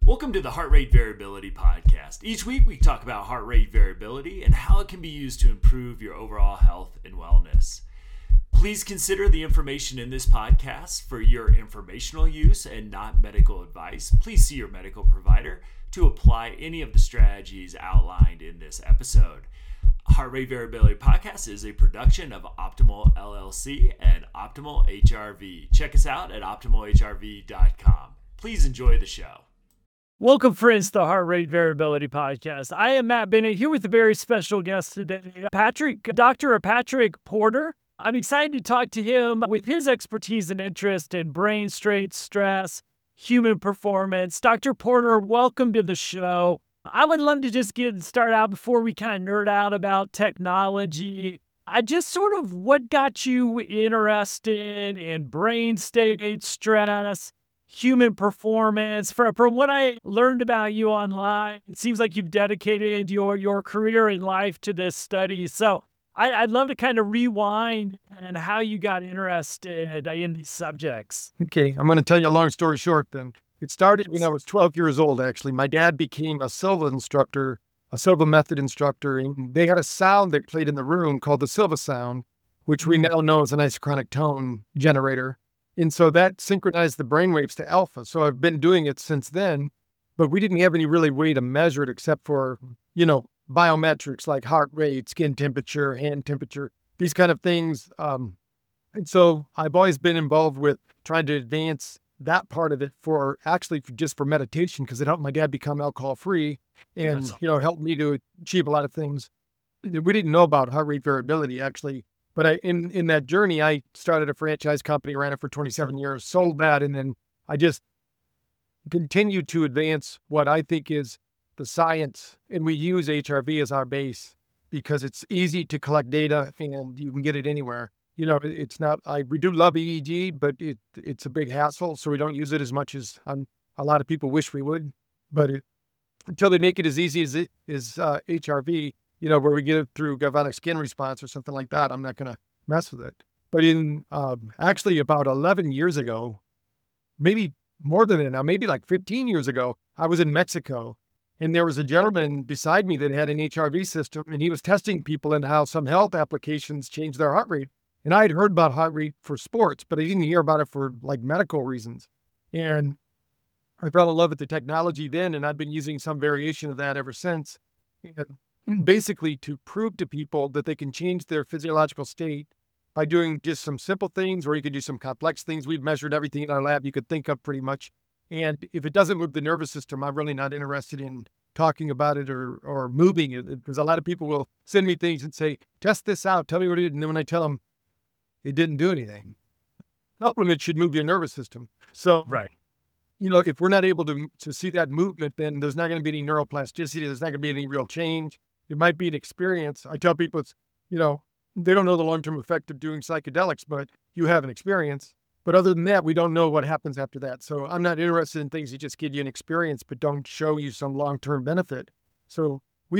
Welcome to the Heart Rate Variability Podcast. Each week we talk about heart rate variability and how it can be used to improve your overall health and wellness. Please consider the information in this podcast for your informational use and not medical advice. Please see your medical provider to apply any of the strategies outlined in this episode. Heart Rate Variability Podcast is a production of Optimal LLC and Optimal HRV. Check us out at optimalhrv.com. Please enjoy the show. Welcome, friends, to the Heart Rate Variability Podcast. I am Matt Bennett here with a very special guest today, Dr. Patrick Porter. I'm excited to talk to him with his expertise and interest in brain state, stress, human performance. Dr. Porter, welcome to the show. I would love to just start out before we kind of nerd out about technology. What got you interested in brain state, stress, human performance? From what I learned about you online, it seems like you've dedicated your career and life to this study. So I'd love to kind of rewind and how you got interested in these subjects. Okay, I'm going to tell you a long story short then. It started when I was 12 years old, actually. My dad became a Silva instructor, a Silva method instructor, and they had a sound they played in the room called the Silva sound, which we now know as an isochronic tone generator. And so that synchronized the brainwaves to alpha. So I've been doing it since then, but we didn't have any really way to measure it except for, biometrics like heart rate, skin temperature, hand temperature, these kind of things. And so I've always been involved with trying to advance that part of it just for meditation, because it helped my dad become alcohol free and, helped me to achieve a lot of things. We didn't know about heart rate variability actually. But in that journey, I started a franchise company, ran it for 27 years, sold that, and then I just continued to advance what I think is the science. And we use HRV as our base because it's easy to collect data and you can get it anywhere. It's not, we do love EEG, but it's a big hassle, so we don't use it as much as a lot of people wish we would. But until they make it as easy as HRV, where we get it through galvanic skin response or something like that, I'm not going to mess with it. But in actually about 11 years ago, maybe more than that now, maybe like 15 years ago, I was in Mexico and there was a gentleman beside me that had an HRV system, and he was testing people and how some health applications change their heart rate. And I had heard about heart rate for sports, but I didn't hear about it for like medical reasons. And I fell in love with the technology then, and I've been using some variation of that ever since. And basically to prove to people that they can change their physiological state by doing just some simple things, or you could do some complex things. We've measured everything in our lab you could think of pretty much. And if it doesn't move the nervous system, I'm really not interested in talking about it or moving it, because a lot of people will send me things and say, test this out, tell me what it did. And then when I tell them it didn't do anything, supplement should move your nervous system. So, right. If we're not able to see that movement, then there's not going to be any neuroplasticity. There's not going to be any real change. It might be an experience. I tell people they don't know the long-term effect of doing psychedelics, but you have an experience. But other than that, we don't know what happens after that. So I'm not interested in things that just give you an experience, but don't show you some long-term benefit. So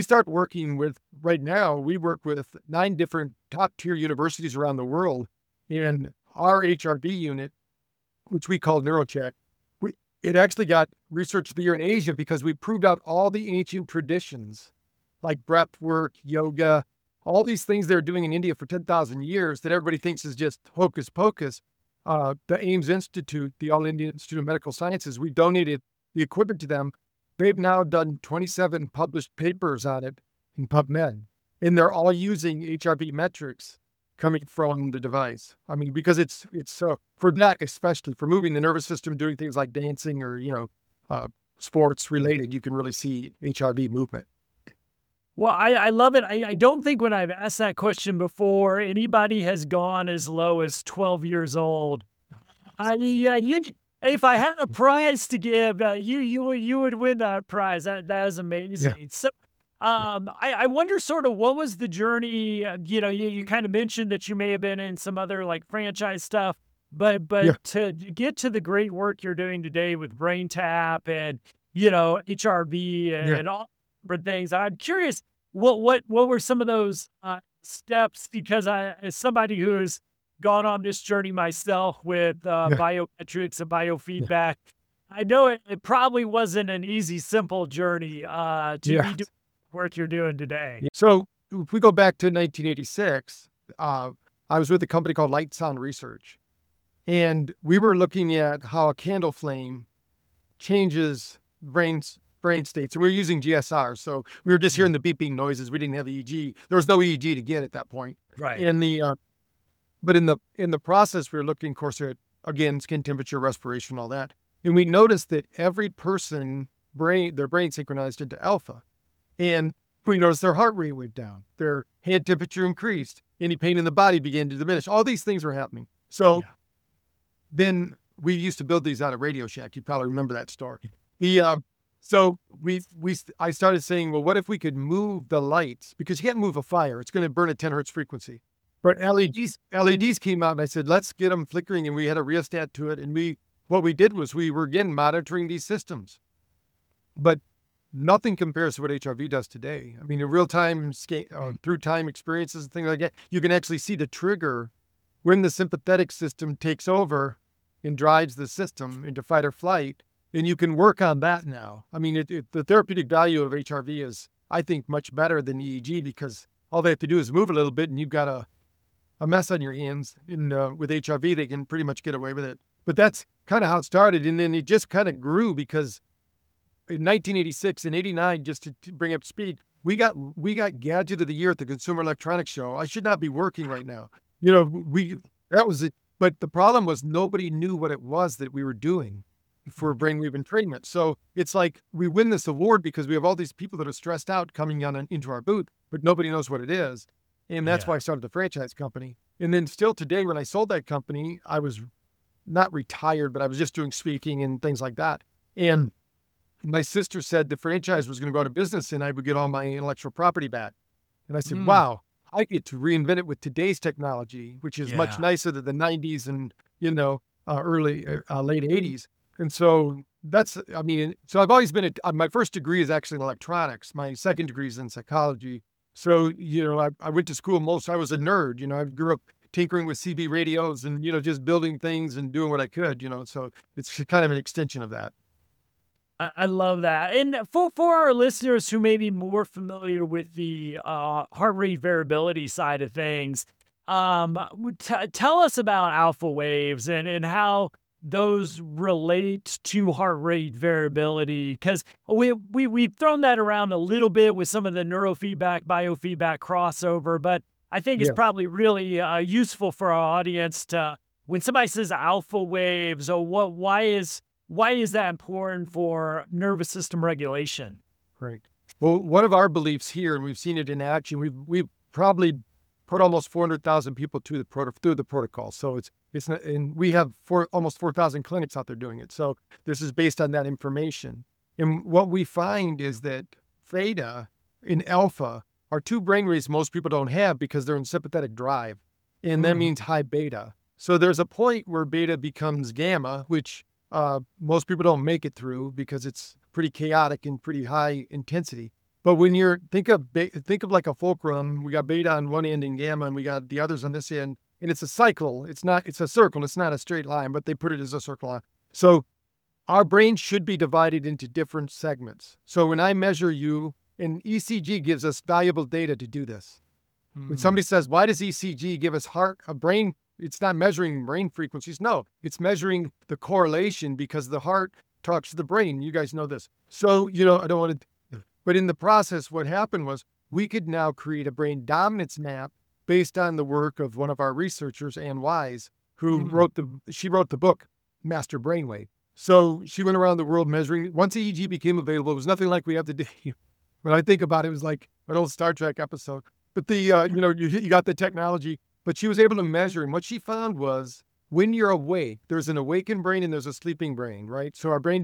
right now, we work with 9 different top-tier universities around the world. And our HRV unit, which we call NeuroCheck, it actually got research of the year in Asia because we proved out all the ancient traditions like breath work, yoga, all these things they're doing in India for 10,000 years that everybody thinks is just hocus pocus. The AIMS Institute, the All India Institute of Medical Sciences, we donated the equipment to them. They've now done 27 published papers on it in PubMed, and they're all using HRV metrics coming from the device. I mean, because it's for that, especially for moving the nervous system, doing things like dancing or, sports related, you can really see HRV movement. Well, I love it. I don't think when I've asked that question before, anybody has gone as low as 12 years old. If I had a prize to give, you would win that prize. That is amazing. Yeah. So, I wonder sort of what was the journey. You kind of mentioned that you may have been in some other like franchise stuff, but yeah, to get to the great work you're doing today with BrainTap and HRV and all different things. I'm curious, what were some of those steps? Because as somebody who's gone on this journey myself with biometrics and biofeedback, I know it probably wasn't an easy, simple journey to be doing the work you're doing today. So if we go back to 1986, I was with a company called Light Sound Research, and we were looking at how a candle flame changes brain states. And we were using GSR, so we were just hearing the beeping noises. We didn't have EEG. There was no EEG to get at that point. Right. But in the process, we were looking, of course, at, again, skin temperature, respiration, all that. And we noticed that every person, their brain synchronized into alpha. And we noticed their heart rate went down. Their head temperature increased. Any pain in the body began to diminish. All these things were happening. So then we used to build these out of Radio Shack. You probably remember that story. I started saying, well, what if we could move the lights? Because you can't move a fire. It's going to burn at 10 hertz frequency. But LEDs came out, and I said, let's get them flickering. And we had a rheostat to it. And what we did was we were, again, monitoring these systems. But nothing compares to what HRV does today. I mean, in real time, through time experiences and things like that, you can actually see the trigger when the sympathetic system takes over and drives the system into fight or flight. And you can work on that now. I mean, the therapeutic value of HRV is, I think, much better than EEG, because all they have to do is move a little bit and you've got a mess on your hands. And with HRV, they can pretty much get away with it. But that's kind of how it started. And then it just kind of grew, because in 1986 and 89, just to bring up speed, we got Gadget of the Year at the Consumer Electronics Show. I should not be working right now. That was it. But the problem was nobody knew what it was that we were doing for brainwave entrainment. So it's like we win this award because we have all these people that are stressed out coming into our booth, but nobody knows what it is. And that's why I started the franchise company. And then still today, when I sold that company, I was not retired, but I was just doing speaking and things like that. And my sister said the franchise was going to go out of business and I would get all my intellectual property back. And I said, wow, I get to reinvent it with today's technology, which is much nicer than the 90s and, late 80s. And so so I've always been, my first degree is actually in electronics. My second degree is in psychology. So, I went to school I was a nerd, I grew up tinkering with CB radios and, just building things and doing what I could, so it's kind of an extension of that. I love that. And for our listeners who may be more familiar with the heart rate variability side of things, tell us about alpha waves and how those relate to heart rate variability, because we've thrown that around a little bit with some of the neurofeedback, biofeedback crossover, but I think it's probably really useful for our audience to, when somebody says alpha waves, why is that important for nervous system regulation? Right. Well, one of our beliefs here, and we've seen it in action, we've probably put almost 400,000 people through the protocol. So it's not, and we have almost 4,000 clinics out there doing it. So this is based on that information. And what we find is that theta and alpha are two brainwaves most people don't have because they're in sympathetic drive. And that means high beta. So there's a point where beta becomes gamma, which most people don't make it through because it's pretty chaotic and pretty high intensity. But when think of like a fulcrum, we got beta on one end and gamma, and we got the others on this end, and it's a cycle. It's a circle. It's not a straight line, but they put it as a circle line. So our brain should be divided into different segments. So when I measure you, and ECG gives us valuable data to do this. When somebody says, why does ECG give us a brain? It's not measuring brain frequencies. No, it's measuring the correlation because the heart talks to the brain. You guys know this. So, I don't want to, but in the process, what happened was we could now create a brain dominance map based on the work of one of our researchers, Ann Wise, who wrote the book, Master Brainwave. So she went around the world measuring. Once EEG became available, it was nothing like we have today. When I think about it, it was like an old Star Trek episode. But you got the technology, but she was able to measure. And what she found was when you're awake, there's an awakened brain and there's a sleeping brain, right? So our brain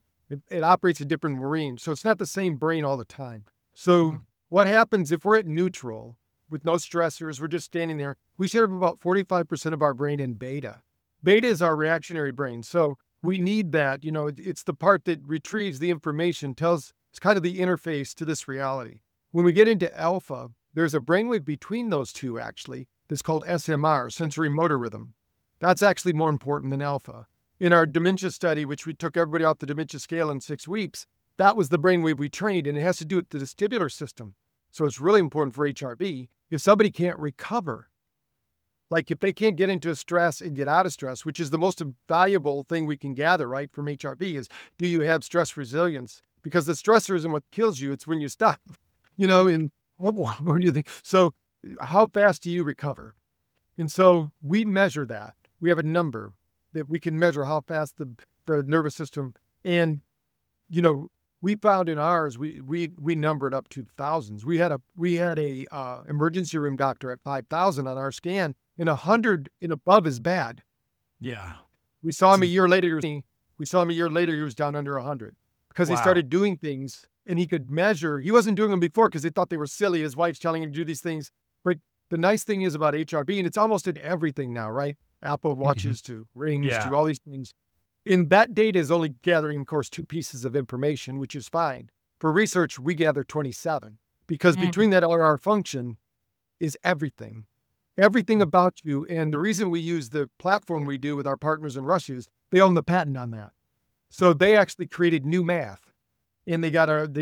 it operates at different range. So it's not the same brain all the time. So what happens if we're at neutral with no stressors, we're just standing there, we should have about 45% of our brain in beta. Beta is our reactionary brain. So we need that, it's the part that retrieves the information, it's kind of the interface to this reality. When we get into alpha, there's a brainwave between those two actually, that's called SMR, sensory motor rhythm. That's actually more important than alpha. in our dementia study, which we took everybody off the dementia scale in 6 weeks, that was the brainwave we trained, and it has to do with the vestibular system. So it's really important for HRV. If somebody can't recover, like if they can't get into a stress and get out of stress, which is the most valuable thing we can gather, right, from HRV is, do you have stress resilience? Because the stressor isn't what kills you, it's when you stop, and what do you think? So how fast do you recover? And so we measure that. We have a number that we can measure how fast the nervous system, and, we found in ours, we numbered up to thousands. We had a emergency room doctor at 5,000 on our scan, and 100 and above is bad. Yeah. We saw him a year later. He was down under 100 because he started doing things and he could measure. He wasn't doing them before because he thought they were silly. His wife's telling him to do these things. But the nice thing is about HRV, and it's almost in everything now, right? Apple Watches to rings to all these things. And that data is only gathering, of course, 2 pieces of information, which is fine. For research, we gather 27 because between that LRR function is everything. Everything about you. And the reason we use the platform we do with our partners in Russia is they own the patent on that. So they actually created new math, and they got a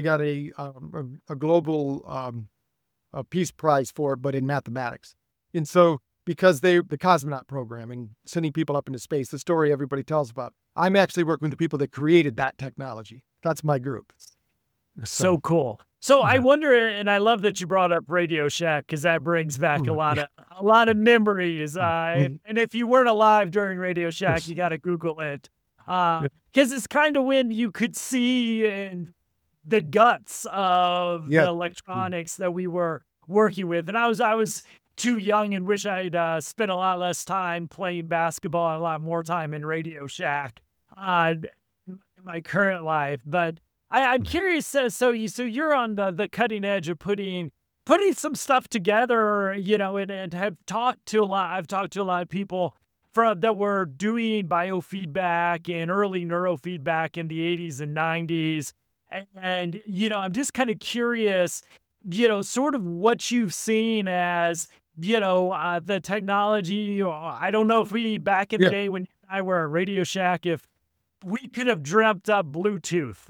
global a Peace Prize for it, but in mathematics. And so because the cosmonaut program and sending people up into space, the story everybody tells about, I'm actually working with the people that created that technology. That's my group. So cool. So I wonder, and I love that you brought up Radio Shack because that brings back a lot of memories. And if you weren't alive during Radio Shack, you got to Google it because it's kind of when you could see the guts of the electronics that we were working with. And I was too young and wish I'd spent a lot less time playing basketball and a lot more time in Radio Shack in my current life. But I'm curious. So you're on the cutting edge of putting some stuff together, and have talked to a lot. I've talked to a lot of people that were doing biofeedback and early neurofeedback in the 80s and 90s. And I'm just kind of curious, sort of what you've seen as, the technology. I don't know if back in the day when I were at Radio Shack, if we could have dreamt up Bluetooth,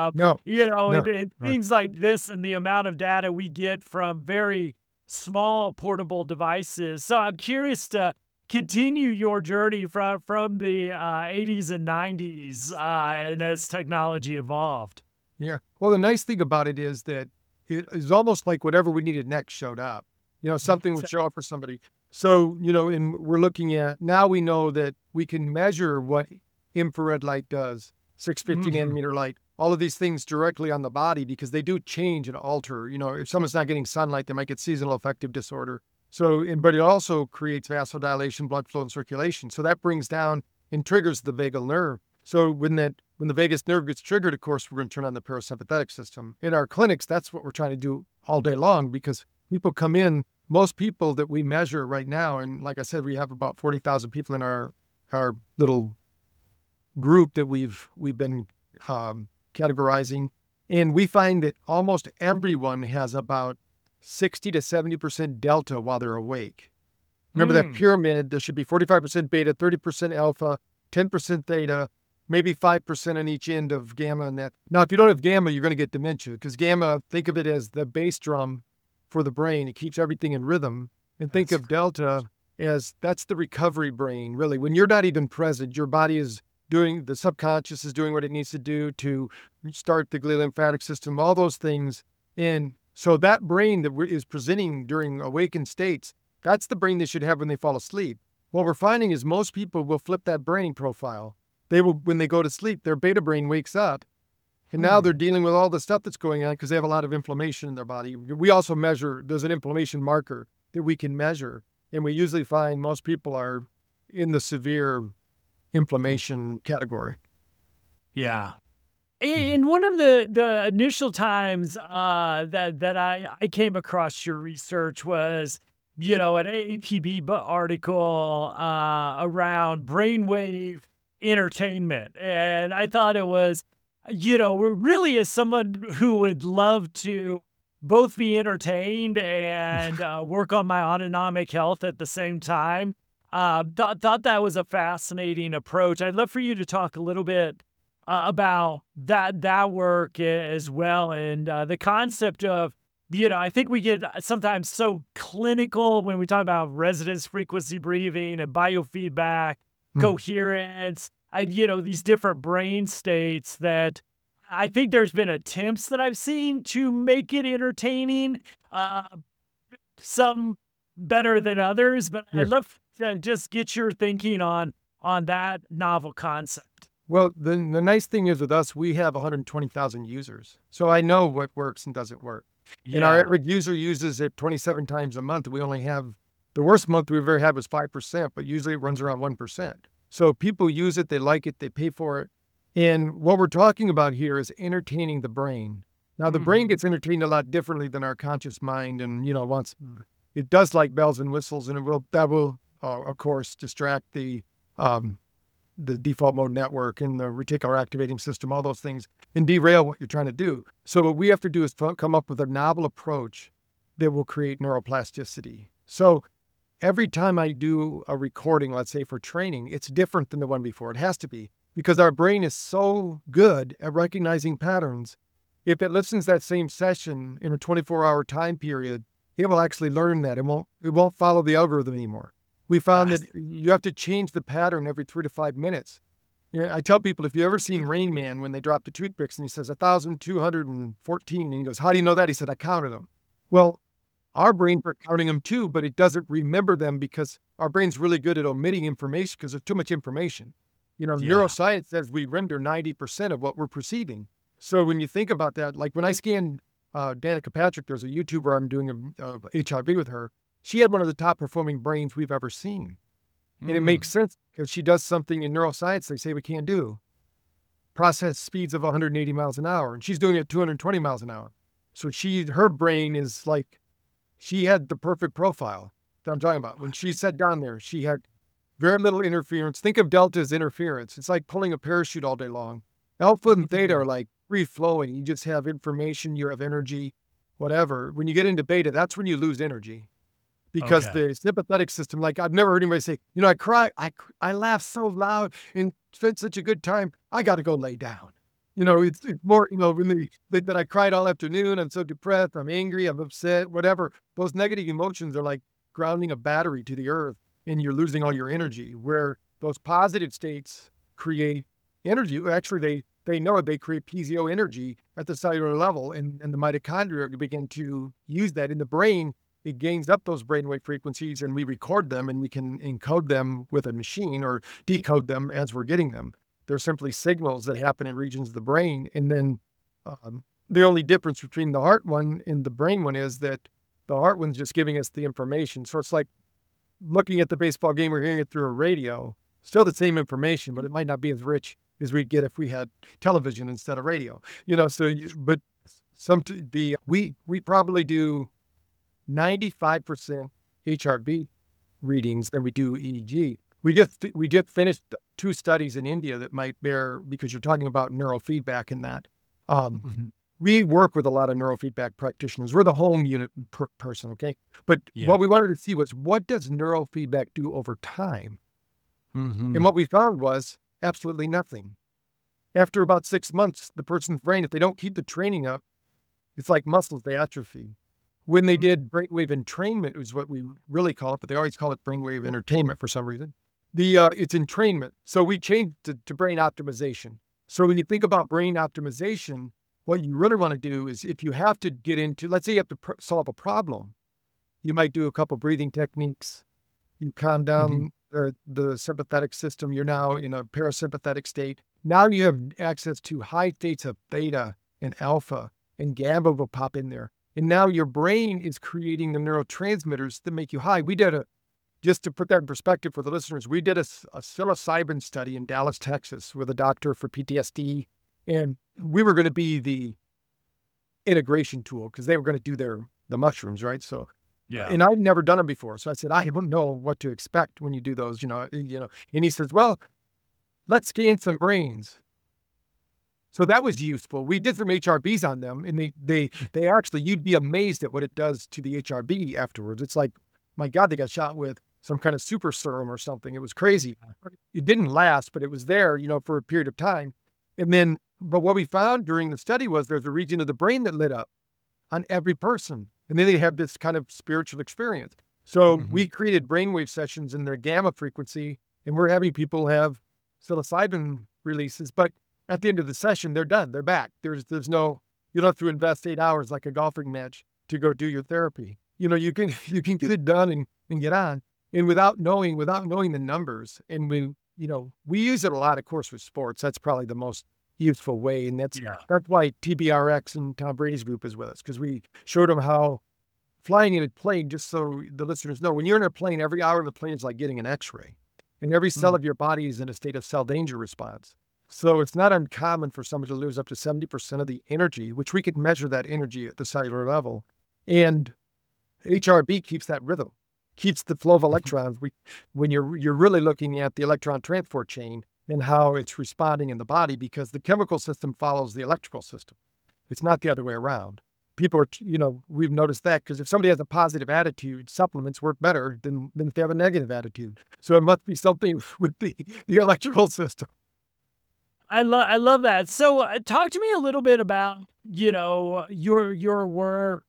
and things like this, and the amount of data we get from very small portable devices. So I'm curious to continue your journey from the 80s and 90s and as technology evolved. Yeah. Well, the nice thing about it is that it is almost like whatever we needed next showed up. Something would show up for somebody. So, and we're looking at, now we know that we can measure what infrared light does, 650 nanometer light, all of these things directly on the body because they do change and alter. If someone's not getting sunlight, they might get seasonal affective disorder. So, but it also creates vasodilation, blood flow, and circulation. So that brings down and triggers the vagal nerve. So when the vagus nerve gets triggered, of course, we're going to turn on the parasympathetic system. In our clinics, that's what we're trying to do all day long because people come in, most people that we measure right now, and like I said, we have about 40,000 people in our little group that we've been categorizing. And we find that almost everyone has about 60 to 70% delta while they're awake. Remember that pyramid, there should be 45% beta, 30% alpha, 10% theta, maybe 5% on each end of gamma and that. Now, if you don't have gamma, you're going to get dementia because gamma, think of it as the bass drum for the brain. It keeps everything in rhythm. And think of delta as that's the recovery brain, really. When you're not even present, your body is doing, the subconscious is doing what it needs to do to start the glial lymphatic system, all those things. And so that brain that is presenting during awakened states, that's the brain they should have when they fall asleep. What we're finding is most people will flip that brain profile. They will, when they go to sleep, their beta brain wakes up. And now they're dealing with all the stuff that's going on because they have a lot of inflammation in their body. We also measure, there's an inflammation marker that we can measure. And we usually find most people are in the severe inflammation category. Yeah. And one of the initial times that I came across your research was, an APB article around brainwave entertainment. And I thought it was, really as someone who would love to both be entertained and work on my autonomic health at the same time, Thought that was a fascinating approach. I'd love for you to talk a little bit about that work as well, and the concept of, I think we get sometimes so clinical when we talk about resonance frequency breathing and biofeedback, coherence, these different brain states that I think there's been attempts that I've seen to make it entertaining, some better than others, but I'd love to just get your thinking on that novel concept. Well, the nice thing is with us, we have 120,000 users. So I know what works and doesn't work. And our average user uses it 27 times a month. We only have, the worst month we've ever had was 5%, but usually it runs around 1%. So people use it, they like it, they pay for it. And what we're talking about here is entertaining the brain. Now, the brain gets entertained a lot differently than our conscious mind. And, it does like bells and whistles, and that will, of course, distract the default mode network and the reticular activating system, all those things, and derail what you're trying to do. So what we have to do is come up with a novel approach that will create neuroplasticity. So every time I do a recording, let's say for training, it's different than the one before. It has to be, because our brain is so good at recognizing patterns. If it listens to that same session in a 24-hour time period, it will actually learn that. It won't follow the algorithm anymore. We found that you have to change the pattern every 3 to 5 minutes. I tell people, if you ever seen Rain Man when they drop the toothpicks and he says 1,214, and he goes, how do you know that? He said, I counted them. Well, our brains are counting them too, but it doesn't remember them because our brain's really good at omitting information because there's too much information. Neuroscience says we render 90% of what we're perceiving. So when you think about that, like when I scanned Danica Patrick, there's a YouTuber, I'm doing a HIV with her. She had one of the top performing brains we've ever seen. And it makes sense because she does something in neuroscience they say we can't do. Process speeds of 180 miles an hour, and she's doing it at 220 miles an hour. So her brain is like, she had the perfect profile that I'm talking about. When she sat down there, she had very little interference. Think of delta as interference. It's like pulling a parachute all day long. Alpha and theta are like free flowing. You just have information, you have energy, whatever. When you get into beta, that's when you lose energy. Because the sympathetic system, like I've never heard anybody say, I cry, I laugh so loud and spent such a good time, I got to go lay down. It's more, that I cried all afternoon, I'm so depressed, I'm angry, I'm upset, whatever. Those negative emotions are like grounding a battery to the earth and you're losing all your energy, where those positive states create energy. Actually, they know they create piezo energy at the cellular level, and the mitochondria begin to use that in the brain. It gains up those brainwave frequencies, and we record them, and we can encode them with a machine or decode them as we're getting them. They're simply signals that happen in regions of the brain. And then the only difference between the heart one and the brain one is that the heart one's just giving us the information. So it's like looking at the baseball game or hearing it through a radio, still the same information, but it might not be as rich as we'd get if we had television instead of radio. We probably do 95% HRV readings than we do EEG. We just finished 2 studies in India that might bear, because you're talking about neurofeedback in that. We work with a lot of neurofeedback practitioners. We're the home unit person, okay? But what we wanted to see was, what does neurofeedback do over time? And what we found was absolutely nothing. After about 6 months, the person's brain, if they don't keep the training up, it's like muscles, they atrophy. When they did brainwave entrainment, is what we really call it, but they always call it brainwave entertainment for some reason. It's entrainment. So we changed to brain optimization. So when you think about brain optimization, what you really want to do is, if you have to get into, let's say you have to solve a problem, you might do a couple breathing techniques. You calm down the sympathetic system. You're now in a parasympathetic state. Now you have access to high states of beta and alpha, and gamma will pop in there. And now your brain is creating the neurotransmitters that make you high. Just to put that in perspective for the listeners, we did a psilocybin study in Dallas, Texas, with a doctor for PTSD. And we were going to be the integration tool because they were going to do the mushrooms, right? So, and I'd never done them before. So I said, I don't know what to expect when you do those, And he says, well, let's scan some brains. So that was useful. We did some HRBs on them, and they actually, you'd be amazed at what it does to the HRB afterwards. It's like, my God, they got shot with some kind of super serum or something. It was crazy. It didn't last, but it was there, for a period of time. And then, but what we found during the study was there's a region of the brain that lit up on every person. And then they have this kind of spiritual experience. So we created brainwave sessions in their gamma frequency, and we're having people have psilocybin releases. But at the end of the session, they're done. They're back. There's no, you don't have to invest 8 hours like a golfing match to go do your therapy. You can get it done and get on. And without knowing the numbers, and we use it a lot, of course, with sports. That's probably the most useful way. And that's why TBRX and Tom Brady's group is with us, because we showed them how flying in a plane, just so the listeners know, when you're in a plane, every hour of the plane is like getting an x-ray, and every cell of your body is in a state of cell danger response. So it's not uncommon for someone to lose up to 70% of the energy, which we could measure that energy at the cellular level. And HRV keeps that rhythm, keeps the flow of electrons. When you're really looking at the electron transport chain and how it's responding in the body, because the chemical system follows the electrical system. It's not the other way around. People are, we've noticed that, because if somebody has a positive attitude, supplements work better than if they have a negative attitude. So it must be something with the electrical system. I love that. So talk to me a little bit about, your work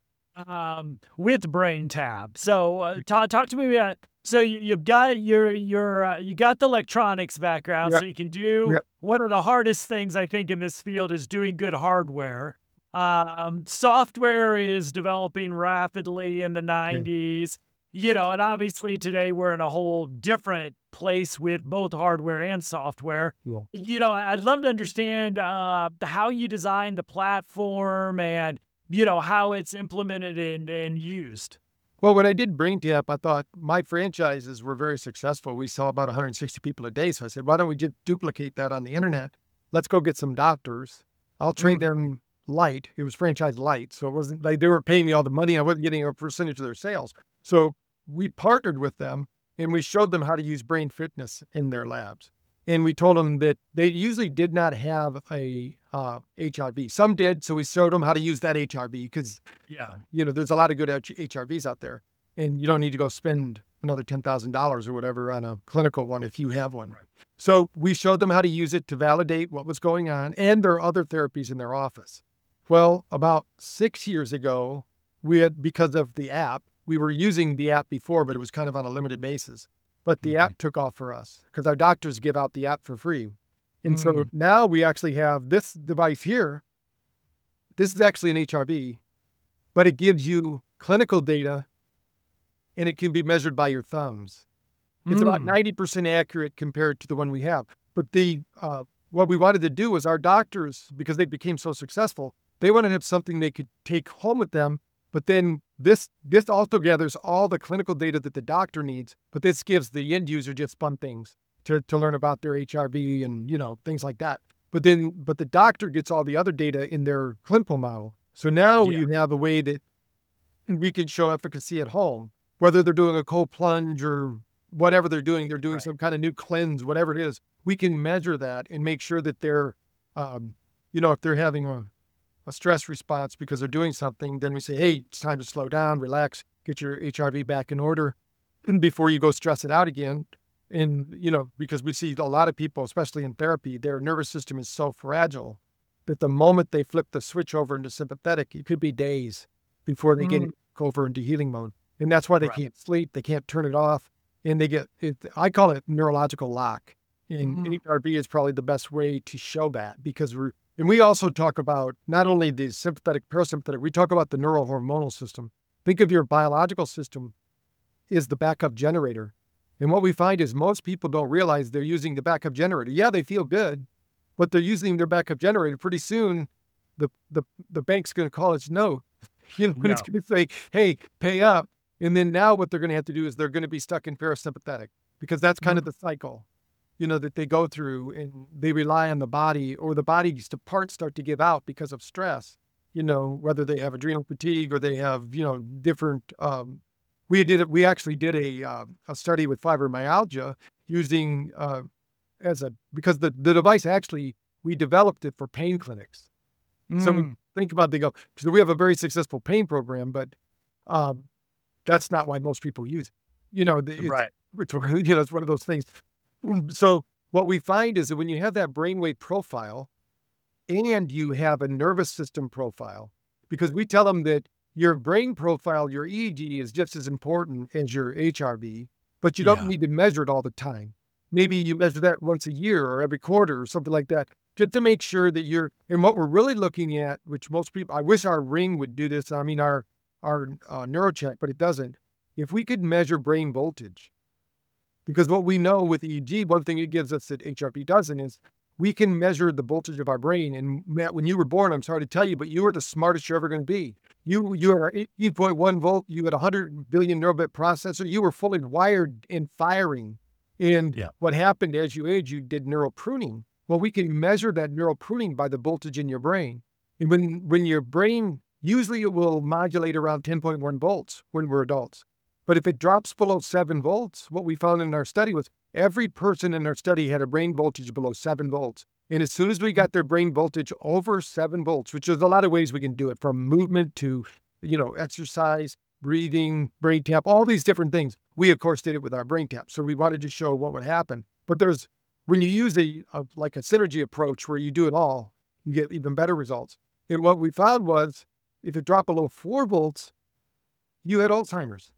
with BrainTap. So talk to me about, so you've got you got the electronics background, so you can do one of the hardest things I think in this field is doing good hardware. Software is developing rapidly in the 90s, and obviously today we're in a whole different place with both hardware and software. I'd love to understand how you designed the platform and, how it's implemented and used. Well, when I did BrainTap, I thought my franchises were very successful. We saw about 160 people a day. So I said, why don't we just duplicate that on the internet? Let's go get some doctors. I'll train them light. It was franchise light. So it wasn't like they were paying me all the money. I wasn't getting a percentage of their sales. So we partnered with them, and we showed them how to use brain fitness in their labs. And we told them that they usually did not have a HRV. Some did. So we showed them how to use that HRV, because, there's a lot of good HRVs out there, and you don't need to go spend another $10,000 or whatever on a clinical one if you have one. So we showed them how to use it to validate what was going on, and there are other therapies in their office. Well, about 6 years ago, because of the app, we were using the app before, but it was kind of on a limited basis. But the app took off for us because our doctors give out the app for free. And so now we actually have this device here. This is actually an HRV, but it gives you clinical data, and it can be measured by your thumbs. It's about 90% accurate compared to the one we have. But what we wanted to do was our doctors, because they became so successful, they wanted to have something they could take home with them. But then this also gathers all the clinical data that the doctor needs, but this gives the end user just fun things to learn about their HRV and, things like that. But the doctor gets all the other data in their clinical model. So now you have a way that we can show efficacy at home, whether they're doing a cold plunge or whatever they're doing some kind of new cleanse, whatever it is, we can measure that and make sure that they're, if they're having a stress response because they're doing something, then we say, hey, it's time to slow down, relax, get your HRV back in order, and before you go stress it out again. And, because we see a lot of people, especially in therapy, their nervous system is so fragile that the moment they flip the switch over into sympathetic, it could be days before they get over into healing mode. And that's why they can't sleep, they can't turn it off, and they get it. I call it neurological lock. And HRV is probably the best way to show that, because we also talk about not only the sympathetic, parasympathetic, we talk about the neurohormonal system. Think of your biological system as the backup generator. And what we find is most people don't realize they're using the backup generator. Yeah, they feel good, but they're using their backup generator. Pretty soon, the bank's going to call its note. It's going to say, hey, pay up. And then now what they're going to have to do is they're going to be stuck in parasympathetic, because that's kind of the cycle, that they go through, and they rely on the body, or the body's parts start to give out because of stress, whether they have adrenal fatigue or they have, different, we actually did a study with fibromyalgia using, because the device actually, we developed it for pain clinics. So we think about, so we have a very successful pain program, but, that's not why most people use it. which, it's one of those things. So what we find is that when you have that brainwave profile and you have a nervous system profile, because we tell them that your brain profile, your EEG, is just as important as your HRV, but you don't need to measure it all the time. Maybe you measure that once a year or every quarter or something like that, just to make sure that and what we're really looking at, which most people, I wish our ring would do this, I mean, our NeuroCheck, but it doesn't. If we could measure brain voltage, because what we know with EEG, one thing it gives us that HRV doesn't is we can measure the voltage of our brain. And Matt, when you were born, I'm sorry to tell you, but you were the smartest you're ever going to be. You are 8.1 volt. You had 100 billion neural bit processor. You were fully wired and firing. And what happened as you age, you did neural pruning. Well, we can measure that neural pruning by the voltage in your brain. And when your brain, usually it will modulate around 10.1 volts when we're adults. But if it drops below 7 volts, what we found in our study was every person in our study had a brain voltage below 7 volts. And as soon as we got their brain voltage over 7 volts, which there's a lot of ways we can do it, from movement to, exercise, breathing, brain tap, all these different things. We, of course, did it with our brain tap. So we wanted to show what would happen. But when you use a synergy approach where you do it all, you get even better results. And what we found was if it dropped below 4 volts, you had Alzheimer's.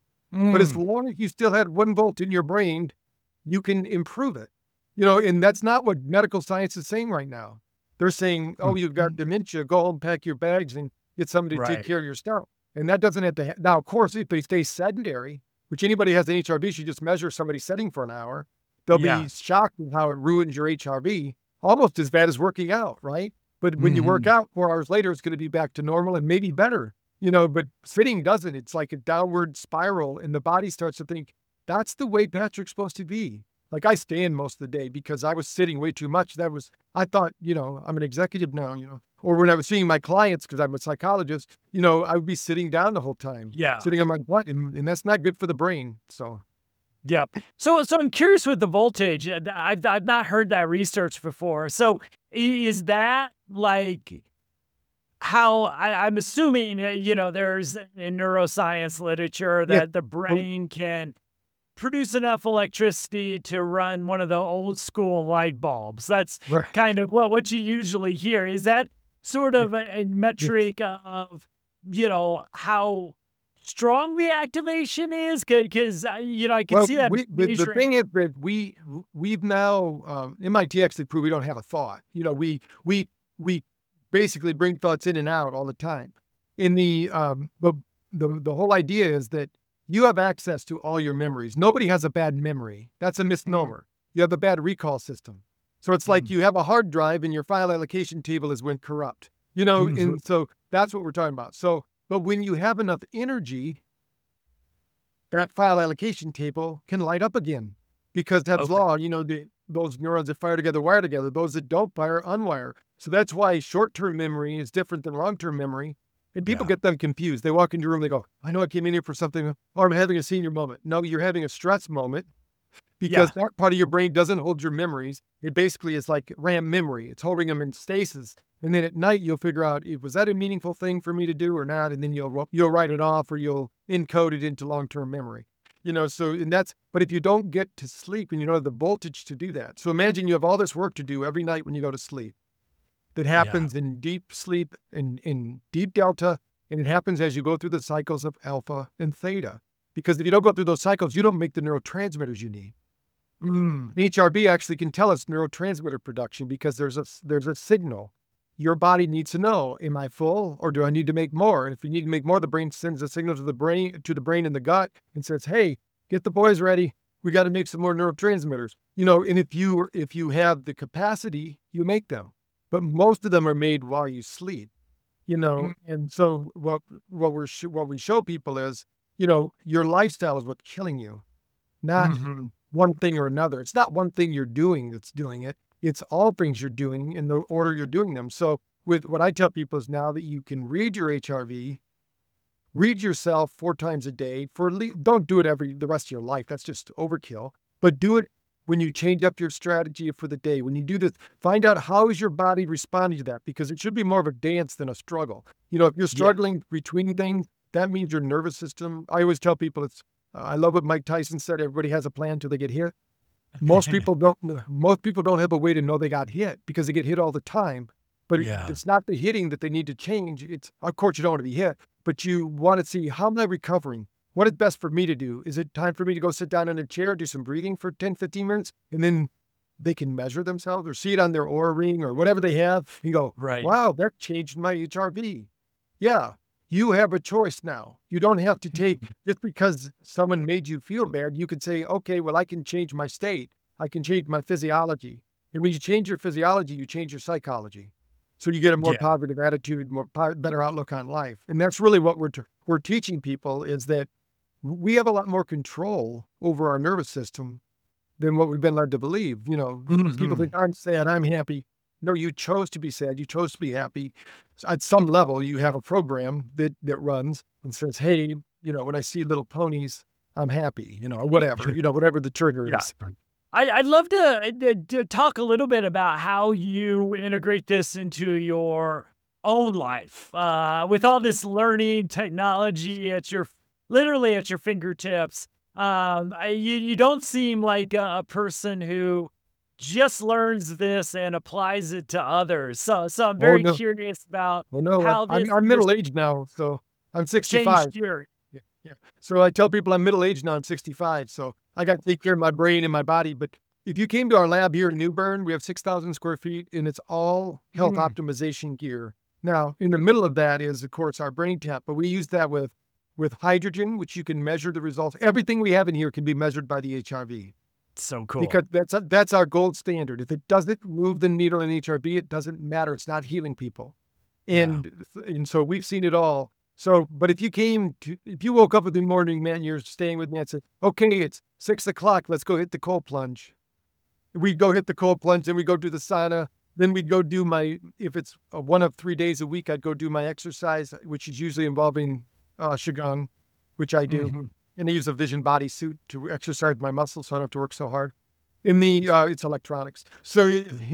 But as long as you still had 1 volt in your brain, you can improve it. And that's not what medical science is saying right now. They're saying, oh, you've got dementia, go home, pack your bags, and get somebody to take care of your stuff. And that doesn't have to now, of course, if they stay sedentary, which anybody has an HRV should just measure somebody sitting for an hour, they'll be shocked at how it ruins your HRV, almost as bad as working out, right? But when you work out 4 hours later, it's going to be back to normal and maybe better. But sitting doesn't. It's like a downward spiral, and the body starts to think, that's the way Patrick's supposed to be. Like I stand most of the day because I was sitting way too much. I thought, I'm an executive now, or when I was seeing my clients, because I'm a psychologist, I would be sitting down the whole time, sitting on my butt, and that's not good for the brain. So. Yeah. So I'm curious with the voltage. I've not heard that research before. So is that like how I'm assuming, there's in neuroscience literature that the brain can produce enough electricity to run one of the old school light bulbs. That's kind of what you usually hear. Is that sort of a metric of, how strong the activation is? Because, I can see that. The thing is that we've now, MIT actually proved we don't have a thought. We basically bring thoughts in and out all the time. In the whole idea is that you have access to all your memories. Nobody has a bad memory. That's a misnomer. You have a bad recall system. So it's like you have a hard drive and your file allocation table has went corrupt, and so that's what we're talking about. So, but when you have enough energy, that file allocation table can light up again because that's law. Those neurons that fire together, wire together. Those that don't fire, unwire. So that's why short-term memory is different than long-term memory. And people get them confused. They walk into your room, they go, I know I came in here for something, or I'm having a senior moment. No, you're having a stress moment because that part of your brain doesn't hold your memories. It basically is like RAM memory. It's holding them in stasis. And then at night, you'll figure out, was that a meaningful thing for me to do or not? And then you'll write it off or you'll encode it into long-term memory. But if you don't get to sleep and you don't have the voltage to do that. So imagine you have all this work to do every night when you go to sleep. That happens in deep sleep and in deep delta, and it happens as you go through the cycles of alpha and theta. Because if you don't go through those cycles, you don't make the neurotransmitters you need. HRV actually can tell us neurotransmitter production because there's a signal. Your body needs to know, am I full or do I need to make more? And if you need to make more, the brain sends a signal to the brain in the gut and says, hey, get the boys ready. We got to make some more neurotransmitters. And if you have the capacity, you make them. But most of them are made while you sleep, and so what we show people is, your lifestyle is what's killing you, not one thing or another. It's not one thing you're doing that's doing it. It's all things you're doing in the order you're doing them. So with what I tell people is now that you can read your HRV, read yourself 4 times a day don't do it the rest of your life. That's just overkill, but do it when you change up your strategy for the day. When you do this, find out how is your body responding to that, because it should be more of a dance than a struggle. If you're struggling between things, that means your nervous system, I always tell people I love what Mike Tyson said. Everybody has a plan until they get hit. Most people don't. Most people don't have a way to know they got hit because they get hit all the time. But it's not the hitting that they need to change. It's, of course, you don't want to be hit, but you want to see, how am I recovering? What is best for me to do? Is it time for me to go sit down in a chair, do some breathing for 10, 15 minutes, and then they can measure themselves or see it on their Oura ring or whatever they have? You go, Right. wow, that changed my HRV. Yeah, you have a choice now. You don't have to take, just because someone made you feel bad, you could say, okay, well, I can change my state. I can change my physiology. And when you change your physiology, you change your psychology. So you get a more positive attitude, better outlook on life. And that's really what we're teaching people, is that we have a lot more control over our nervous system than what we've been led to believe. You know, people think, I'm sad, I'm happy. No, you chose to be sad. You chose to be happy. So at some level, you have a program that runs and says, hey, you know, when I see little ponies, I'm happy, you know, or whatever, you know, whatever the trigger is. I'd love to talk a little bit about how you integrate this into your own life, with all this learning technology literally at your fingertips. You don't seem like a person who just learns this and applies it to others. So I'm very curious about how this. I'm middle-aged now, so I'm 65. Yeah. So I tell people I'm middle-aged now, I'm 65. So I got to take care of my brain and my body. But if you came to our lab here in New Bern, we have 6,000 square feet, and it's all health optimization gear. Now, in the middle of that is, of course, our brain tap, but we use that with hydrogen, which you can measure the results. Everything we have in here can be measured by the HRV. So cool. Because that's our gold standard. If it doesn't move the needle in HRV, it doesn't matter. It's not healing people. And so we've seen it all. So, but if you woke up in the morning, man, you're staying with me and said, okay, it's 6 o'clock. Let's go hit the cold plunge. We'd go hit the cold plunge, then we go do the sauna. Then we'd go do if it's 1 of 3 days a week, I'd go do my exercise, which is usually involving Qigong, which I do. And I use a Vision body suit to exercise my muscles so I don't have to work so hard. It's electronics. So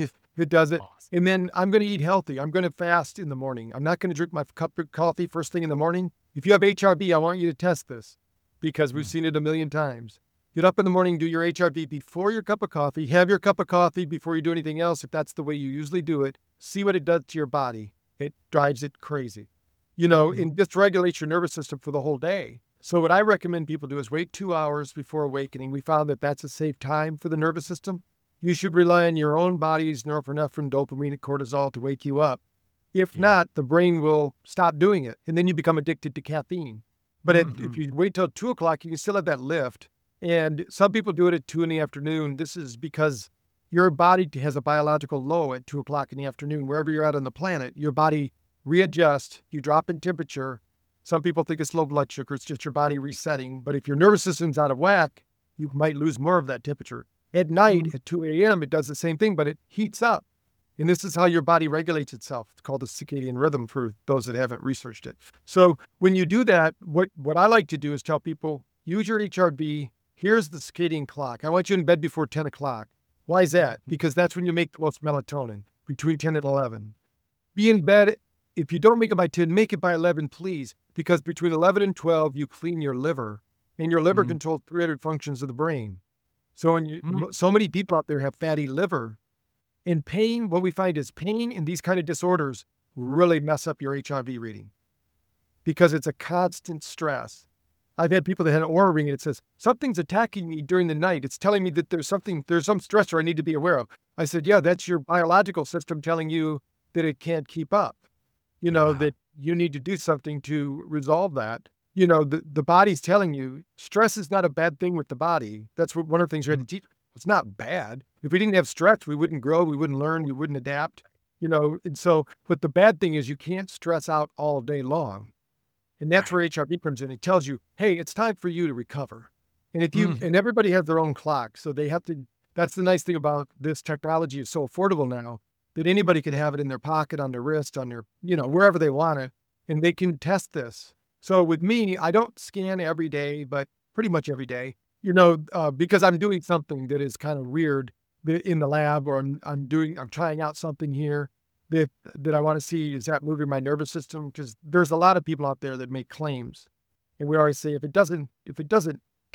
it does it. Awesome. And then I'm going to eat healthy. I'm going to fast in the morning. I'm not going to drink my cup of coffee first thing in the morning. If you have HRV, I want you to test this because we've seen it a million times. Get up in the morning, do your HRV before your cup of coffee. Have your cup of coffee before you do anything else, if that's the way you usually do it. See what it does to your body. It drives it crazy. You know, and just regulates your nervous system for the whole day. So what I recommend people do is wait 2 hours before awakening. We found that that's a safe time for the nervous system. You should rely on your own body's norepinephrine, dopamine, and cortisol to wake you up. If not, the brain will stop doing it, and then you become addicted to caffeine. But if you wait till 2 o'clock, you can still have that lift. And some people do it at 2 in the afternoon. This is because your body has a biological low at 2 o'clock in the afternoon. Wherever you're at on the planet, your body readjusts, you drop in temperature. Some people think it's low blood sugar. It's just your body resetting. But if your nervous system's out of whack, you might lose more of that temperature. At night, at 2 a.m., it does the same thing, but it heats up. And this is how your body regulates itself. It's called the circadian rhythm for those that haven't researched it. So when you do that, what I like to do is tell people, use your HRV. Here's the circadian clock. I want you in bed before 10 o'clock. Why is that? Because that's when you make the most melatonin, between 10 and 11. Be in bed. If you don't make it by 10, make it by 11, please. Because between 11 and 12, you clean your liver. And your liver controls 300 functions of the brain. So so many people out there have fatty liver. And pain, what we find is pain in these kind of disorders really mess up your HRV reading. Because it's a constant stress. I've had people that had an Oura ring and it says, something's attacking me during the night. It's telling me that there's some stressor I need to be aware of. I said, yeah, that's your biological system telling you that it can't keep up. You know, that you need to do something to resolve that. You know, the body's telling you stress is not a bad thing with the body. That's one of the things we had to teach. It's not bad. If we didn't have stress, we wouldn't grow, we wouldn't learn, we wouldn't adapt, you know. And so, but the bad thing is you can't stress out all day long. And that's where HRV comes in. It tells you, hey, it's time for you to recover. And if you, and everybody has their own clock. So they have to, that's the nice thing about this technology is so affordable now that anybody can have it in their pocket, on their wrist, on their, you know, wherever they want it. And they can test this. So with me, I don't scan every day, but pretty much every day, you know, because I'm doing something that is kind of weird in the lab, or I'm trying out something here that I want to see, is that moving my nervous system? Because there's a lot of people out there that make claims. And we always say, if it doesn't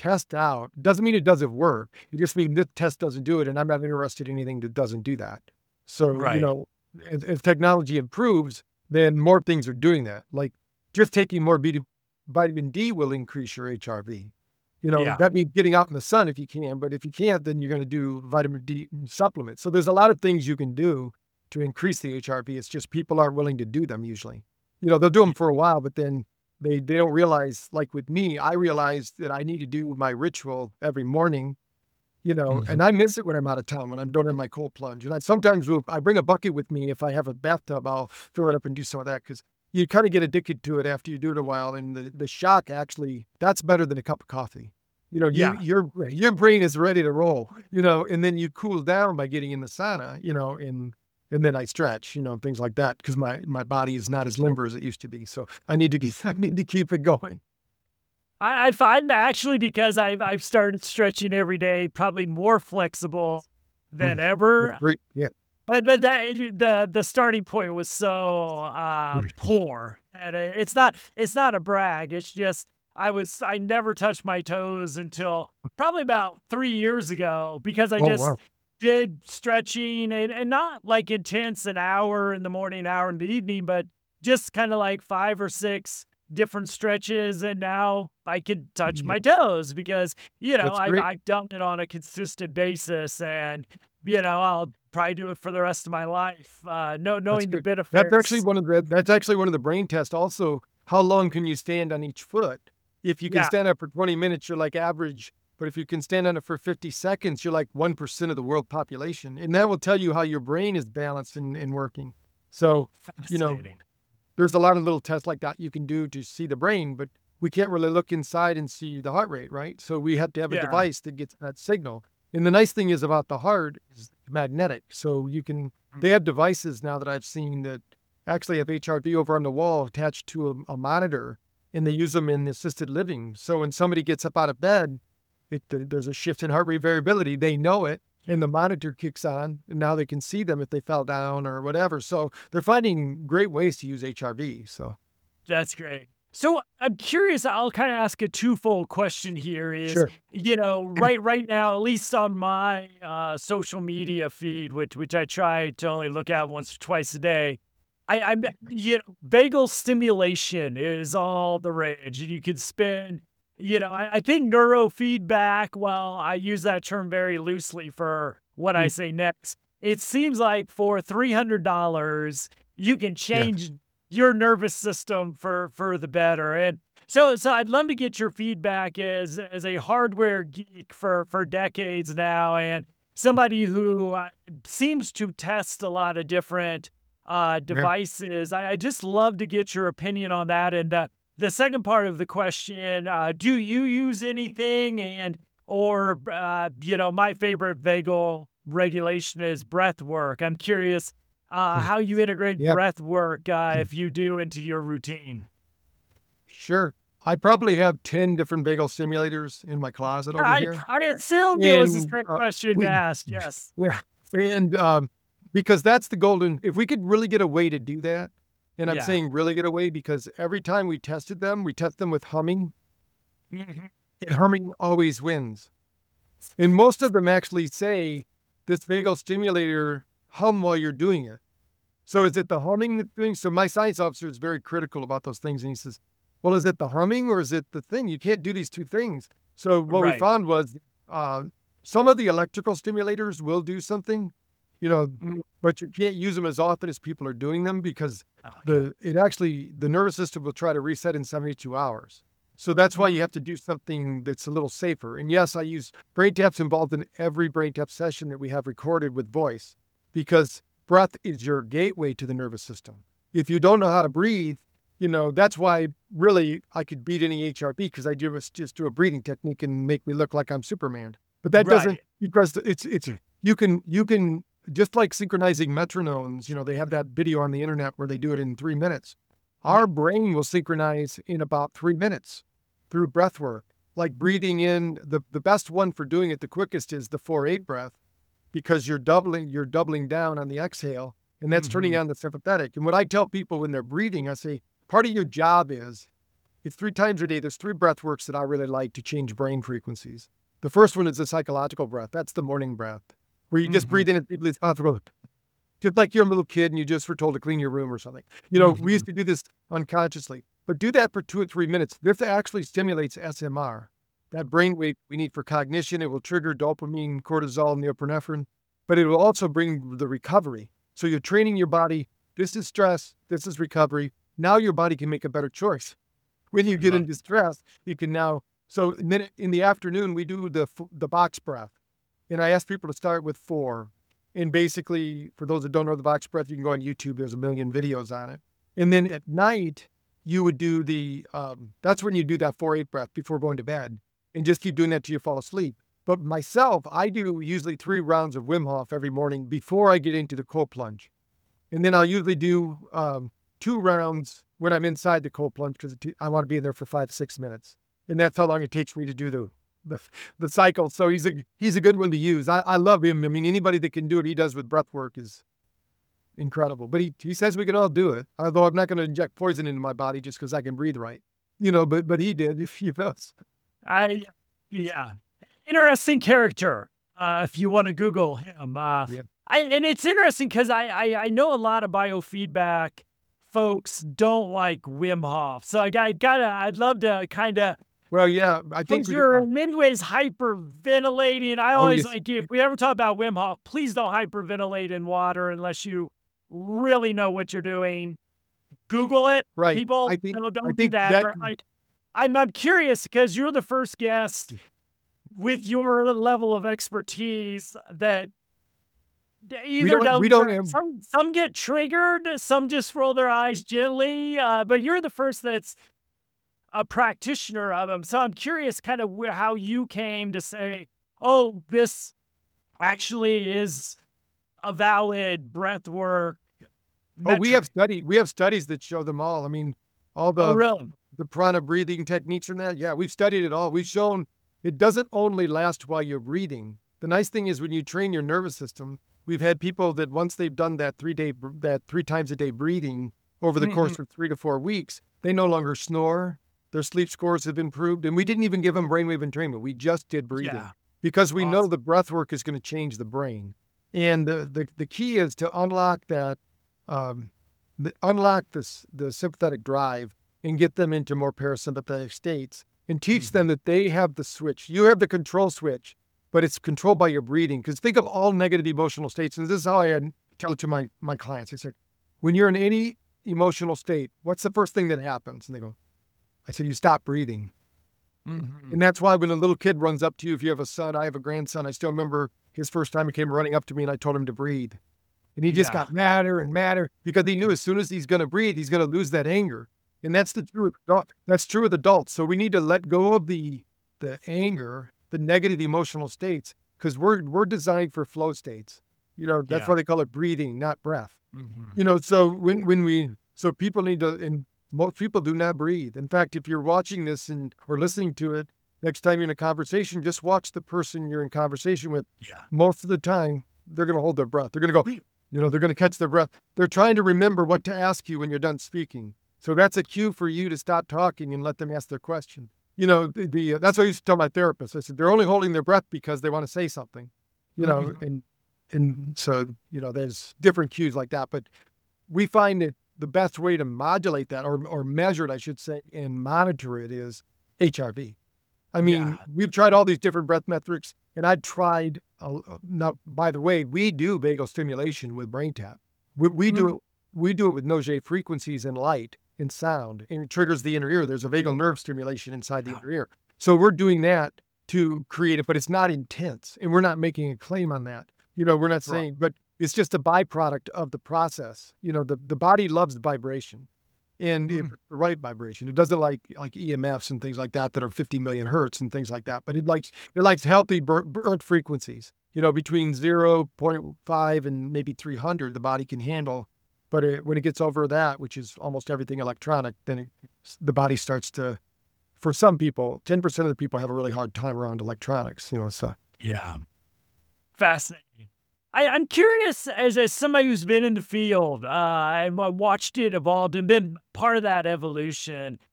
test out. Doesn't mean it doesn't work. It just means this test doesn't do it, and I'm not interested in anything that doesn't do that. So, Right. As technology improves, then more things are doing that. Like just taking more vitamin D will increase your HRV. Yeah. That means getting out in the sun if you can, but if you can't, then you're going to do vitamin D supplements. So there's a lot of things you can do to increase the HRV. It's just people aren't willing to do them usually. They'll do them for a while, but then they don't realize, like with me, I realized that I need to do my ritual every morning, and I miss it when I'm out of town, when I'm doing my cold plunge. And sometimes I bring a bucket with me. If I have a bathtub, I'll fill it up and do some of that because you kind of get addicted to it after you do it a while. And the shock actually, that's better than a cup of coffee. Yeah. Your brain is ready to roll, and then you cool down by getting in the sauna, and then I stretch, things like that, because my body is not as limber as it used to be. So I need to keep it going. I find actually, because I've started stretching every day, probably more flexible than ever. Great. Yeah. But the starting point was so poor, and it's not a brag. It's just I never touched my toes until probably about 3 years ago, because I Wow. did stretching and not like intense, an hour in the morning, hour in the evening, but just kind of like 5 or 6 different stretches, and now I can touch my toes because That's great. I've done it on a consistent basis, and I'll probably do it for the rest of my life. Knowing the good. benefits. That's actually one of the brain tests. Also, how long can you stand on each foot? If you can Yeah. stand up for 20 minutes, you're like average. But if you can stand on it for 50 seconds, you're like 1% of the world population. And that will tell you how your brain is balanced and working. So, Fascinating. there's a lot of little tests like that you can do to see the brain, but we can't really look inside and see the heart rate, right? So we have to have a Yeah. device that gets that signal. And the nice thing is about the heart is magnetic. So they have devices now that I've seen that actually have HRV over on the wall attached to a monitor, and they use them in assisted living. So when somebody gets up out of bed, there's a shift in heart rate variability. They know it, and the monitor kicks on, and now they can see them if they fell down or whatever. So they're finding great ways to use HRV. So That's great. So I'm curious, I'll kind of ask a twofold question here is, Sure. right now, at least on my social media feed, which I try to only look at once or twice a day, I'm vagal stimulation is all the rage. And you could spend, I think neurofeedback, well, I use that term very loosely for what I say next. It seems like for $300, you can change your nervous system for the better. And so I'd love to get your feedback as a hardware geek for decades now, and somebody who seems to test a lot of different devices. I just love to get your opinion on that. And the second part of the question, do you use anything? Or my favorite vagal regulation is breath work. I'm curious how you integrate breath work, if you do, into your routine. Sure. I probably have 10 different vagal stimulators in my closet over here. I assumed it was a And, great question to ask. Yes. Yeah. And because that's the golden, if we could really get a way to do that, and I'm Yeah. saying really get away because every time we test them with humming, Mhm. and humming always wins. And most of them actually say this vagal stimulator hum while you're doing it. So is it the humming that's doing? So my science officer is very critical about those things. And he says, well, is it the humming or is it the thing? You can't do these two things. So what we Right. found was some of the electrical stimulators will do something, but you can't use them as often as people are doing them because the nervous system will try to reset in 72 hours. So that's why you have to do something that's a little safer. And yes, I use brain taps involved in every brain tap session that we have recorded with voice, because breath is your gateway to the nervous system. If you don't know how to breathe, that's why really I could beat any HRV, because I just do a breathing technique and make me look like I'm Superman. But that doesn't, Right. because you can just like synchronizing metronomes, they have that video on the internet where they do it in 3 minutes. Our brain will synchronize in about 3 minutes through breath work, like breathing in. The best one for doing it the quickest is the 4-8 breath, because you're doubling down on the exhale, and that's turning on the sympathetic. And what I tell people when they're breathing, I say, part of your job is It's 3 times a day. There's 3 breath works that I really like to change brain frequencies. The first one is the psychological breath. That's the morning breath, where you just breathe in and deeply through. Just like you're a little kid and you just were told to clean your room or something. We used to do this unconsciously, but do that for 2 or 3 minutes. This actually stimulates SMR, that brainwave we need for cognition. It will trigger dopamine, cortisol, and norepinephrine, but it will also bring the recovery. So you're training your body. This is stress. This is recovery. Now your body can make a better choice. When you get into stress, you can now. So then in the afternoon, we do the box breath. And I ask people to start with 4. And basically, for those that don't know the box breath, you can go on YouTube. There's a million videos on it. And then at night, you would do that's when you do that 4-8 breath before going to bed. And just keep doing that till you fall asleep. But myself, I do usually 3 rounds of Wim Hof every morning before I get into the cold plunge. And then I'll usually do 2 rounds when I'm inside the cold plunge because I want to be in there for 5-6 minutes. And that's how long it takes me to do the cycle. So he's a good one to use. I love him. I mean, anybody that can do what he does with breath work is incredible. But he says we can all do it. Although I'm not going to inject poison into my body just because I can breathe right. But he did. If you know. Interesting character. If you want to Google him. And it's interesting because I know a lot of biofeedback folks don't like Wim Hof. So I'd love to kind of. Well, yeah, I think you're in many ways hyperventilating. I always if we ever talk about Wim Hof, please don't hyperventilate in water unless you really know what you're doing. Google it. Right. People don't do that. I'm curious because you're the first guest with your level of expertise that either some get triggered, some just roll their eyes gently, but you're the first that's a practitioner of them. So I'm curious kind of how you came to say, oh, this actually is a valid breath work. We have studies that show them all. I mean, all the prana breathing techniques and that. Yeah, we've studied it all. We've shown it doesn't only last while you're breathing. The nice thing is when you train your nervous system, we've had people that once they've done that 3 times a day breathing over the course of 3 to 4 weeks, they no longer snore. Their sleep scores have improved. And we didn't even give them brainwave entrainment. We just did breathing because we know the breath work is going to change the brain. And the key is to unlock that, unlock the sympathetic drive and get them into more parasympathetic states and teach them that they have the switch. You have the control switch, but it's controlled by your breathing. Because think of all negative emotional states. And this is how I tell it to my clients. I said, when you're in any emotional state, what's the first thing that happens? And they go, I said, you stop breathing. And that's why when a little kid runs up to you, if you have a son, I have a grandson, I still remember his first time he came running up to me and I told him to breathe. And he just got madder and madder because he knew as soon as he's going to breathe, he's going to lose that anger. And that's true with adults. So we need to let go of the anger, the negative emotional states, because we're designed for flow states. That's why they call it breathing, not breath. So people need to, and most people do not breathe. In fact, if you're watching this or listening to it, next time you're in a conversation, just watch the person you're in conversation with. Most of the time, they're going to hold their breath. They're going to go, they're going to catch their breath. They're trying to remember what to ask you when you're done speaking. So that's a cue for you to stop talking and let them ask their question. That's what I used to tell my therapist. I said, they're only holding their breath because they want to say something, and so, there's different cues like that. But we find that the best way to modulate that or measure it, I should say, and monitor it is HRV. I mean, we've tried all these different breath metrics, and I tried, now, by the way, we do vagal stimulation with BrainTap. We do it with Noget frequencies and light and sound, and it triggers the inner ear. There's a vagal nerve stimulation inside the inner ear. So we're doing that to create it, but it's not intense, and we're not making a claim on that. We're not saying, but it's just a byproduct of the process. The body loves the vibration, and the right vibration. It doesn't like EMFs and things like that are 50 million hertz and things like that. But it likes healthy burnt frequencies. Between 0.5 and maybe 300, the body can handle. But when it gets over that, which is almost everything electronic, then the body starts to. For some people, 10% of the people have a really hard time around electronics. So fascinating. I'm curious, as somebody who's been in the field, I watched it evolve and been part of that evolution.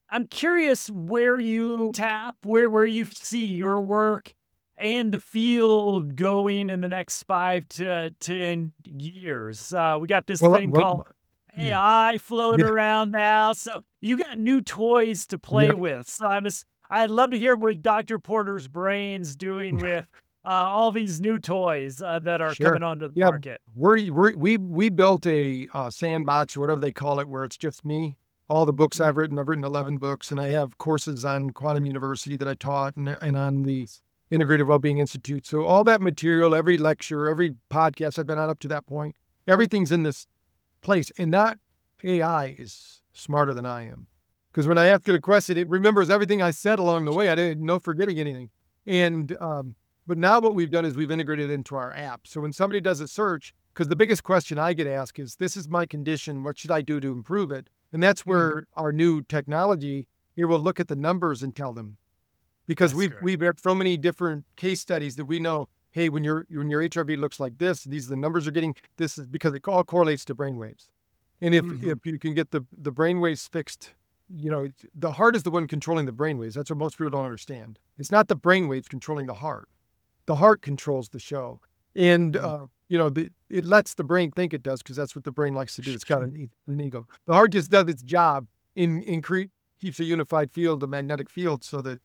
I'm curious where you where you see your work and the field going in the next 5 to 10 years. We got this thing called yeah, AI floating yeah, around now, so you got new toys to play yeah, with. So I'd love to hear what Dr. Porter's brain's doing with all these new toys that are sure. coming onto the Yeah, market. we built a sandbox, or whatever they call it, where it's just me. All the books I've written 11 books, and I have courses on Quantum University that I taught, and on the Integrative Wellbeing Institute. So all that material, every lecture, every podcast I've been on up to that point, everything's in this place. And that AI is smarter than I am. Because when I ask it a question, it remembers everything I said along the way. I didn't know forgetting anything. And but now what we've done is we've integrated it into our app. So when somebody does a search, because the biggest question I get asked is, this is my condition, what should I do to improve it? And that's where our new technology, it will look at the numbers and tell them. Because we've had so many different case studies that we know, hey, when your HRV looks like this, these are the numbers are getting, this is because it all correlates to brainwaves. And if you can get the brainwaves fixed, the heart is the one controlling the brainwaves. That's what most people don't understand. It's not the brainwaves controlling the heart. The heart controls the show. And, it lets the brain think it does, because that's what the brain likes to do. It's got an ego. The heart just does its job keeps a unified field, a magnetic field, so that,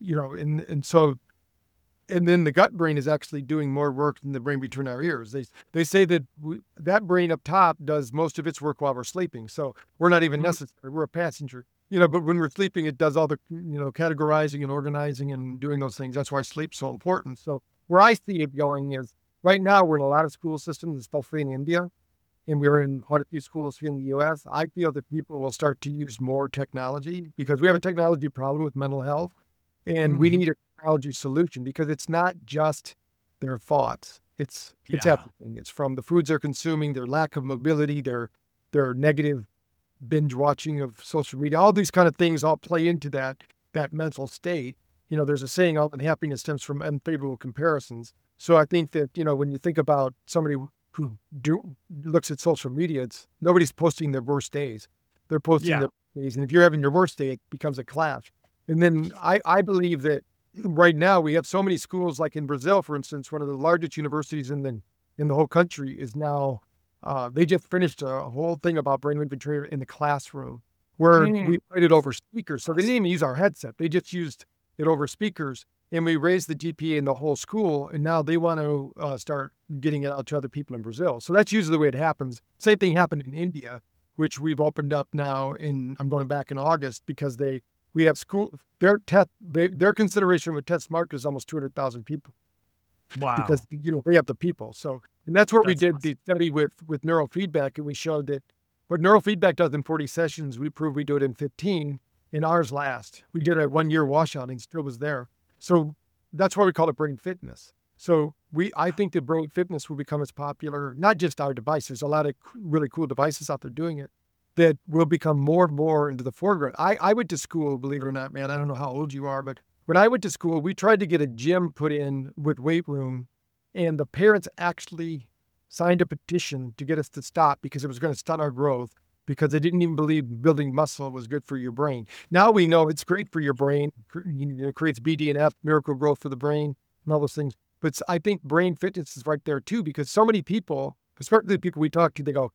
and then the gut brain is actually doing more work than the brain between our ears. They say that that brain up top does most of its work while we're sleeping. So we're not even necessary. We're a passenger, but when we're sleeping, it does all the, categorizing and organizing and doing those things. That's why sleep's so important. So where I see it going is, right now we're in a lot of school systems, especially in India, and we're in quite a few schools here in the U.S. I feel that people will start to use more technology, because we have a technology problem with mental health. And we need a technology solution, because it's not just their thoughts. It's everything. It's from the foods they're consuming, their lack of mobility, their negative binge watching of social media. All these kind of things all play into that mental state. There's a saying, all unhappiness stems from unfavorable comparisons. So I think that, when you think about somebody who looks at social media, nobody's posting their worst days. They're posting their days. And if you're having your worst day, it becomes a clash. And then I believe that right now we have so many schools, like in Brazil, for instance, one of the largest universities in the whole country is now, they just finished a whole thing about brainwave retrieval in the classroom, where we played it over speakers. So they didn't even use our headset. They just used it over speakers, and we raised the GPA in the whole school. And now they want to start getting it out to other people in Brazil. So that's usually the way it happens. Same thing happened in India, which we've opened up now I'm going back in August, because we have school, their consideration with Test Smart is almost 200,000 people. Wow. Because, we have the people. So, and that's what we did the study with neurofeedback. And we showed that what neurofeedback does in 40 sessions, we proved we do it in 15, and ours last. We did a 1-year washout and still was there. So that's why we call it brain fitness. So I think that brain fitness will become as popular, not just our devices, a lot of really cool devices out there doing it, that will become more and more into the foreground. I went to school, believe it or not, man. I don't know how old you are, but when I went to school, we tried to get a gym put in with weight room, and the parents actually signed a petition to get us to stop, because it was going to stunt our growth, because they didn't even believe building muscle was good for your brain. Now we know it's great for your brain. It creates BDNF, miracle growth for the brain, and all those things. But I think brain fitness is right there too, because so many people, especially the people we talk to, they go,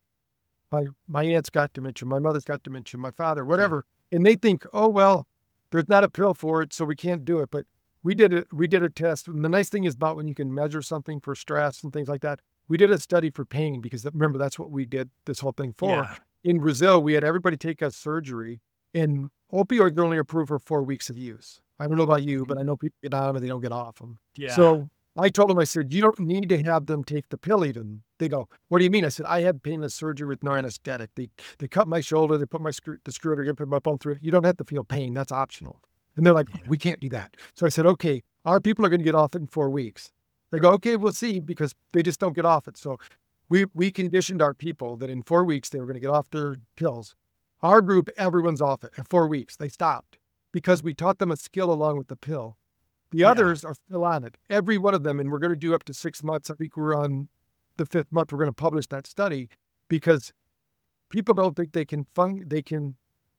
my aunt's got dementia, my mother's got dementia, my father, whatever. And they think, oh, well, there's not a pill for it, so we can't do it. But we did a test. And the nice thing is about when you can measure something for stress and things like that, we did a study for pain, because remember, that's what we did this whole thing for. Yeah. In Brazil, we had everybody take a surgery, and opioids are only approved for 4 weeks of use. I don't know about you, but I know people get on them and they don't get off them. Yeah. So I told them, I said, you don't need to have them take the pill even. They go, what do you mean? I said, I had painless surgery with no anesthetic. They cut my shoulder, they put the screw, they put my bone through it. You don't have to feel pain. That's optional. And they're like, we can't do that. So I said, okay, our people are going to get off it in 4 weeks. They go, okay, we'll see, because they just don't get off it. So we conditioned our people that in 4 weeks, they were going to get off their pills. Our group, everyone's off it in 4 weeks. They stopped, because we taught them a skill along with the pill. The others are still on it, every one of them. And we're going to do up to 6 months. I think we're on the 5th month. We're going to publish that study, because people don't think they can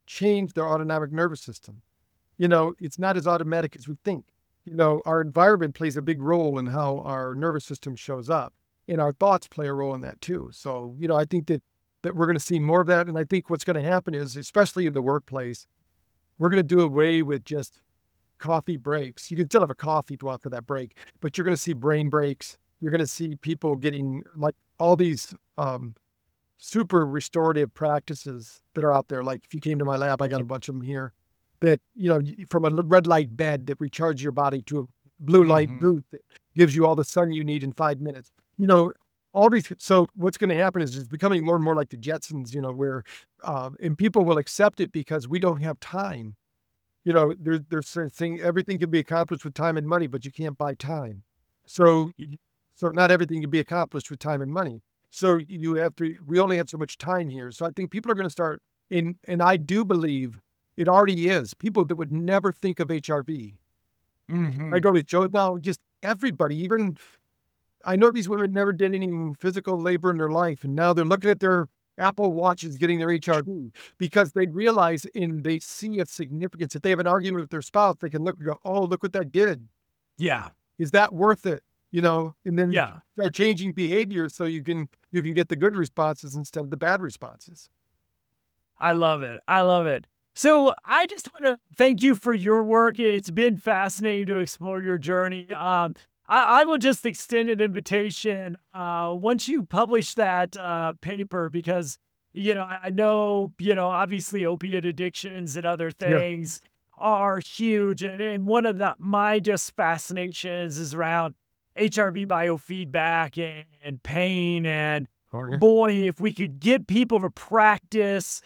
change their autonomic nervous system. It's not as automatic as we think. Our environment plays a big role in how our nervous system shows up, and our thoughts play a role in that too. So, I think that we're going to see more of that. And I think what's going to happen is, especially in the workplace, we're going to do away with just coffee breaks. You can still have a coffee after that break, but you're going to see brain breaks. You're going to see people getting like all these super restorative practices that are out there. Like if you came to my lab, I got a bunch of them here that, from a red light bed that recharges your body to a blue light booth that gives you all the sun you need in 5 minutes. All these. So what's going to happen is it's becoming more and more like the Jetsons, where, and people will accept it because we don't have time. There's certain thing, everything can be accomplished with time and money, but you can't buy time. So not everything can be accomplished with time and money. So we only have so much time here. So I think people are going to start and I do believe it already is. People that would never think of HRV. I go with Joe now, just everybody, even I know these women never did any physical labor in their life. And now they're looking at their Apple Watches getting their HRV because they realize and they see its significance. If they have an argument with their spouse, they can look and go, oh, look what that did. Yeah. Is that worth it? And then start changing behavior so you can get the good responses instead of the bad responses. I love it. I love it. So I just want to thank you for your work. It's been fascinating to explore your journey. I will just extend an invitation once you publish that paper, because, I know, obviously opiate addictions and other things are huge. And one of my just fascinations is around HRV biofeedback and pain. And boy, if we could get people to practice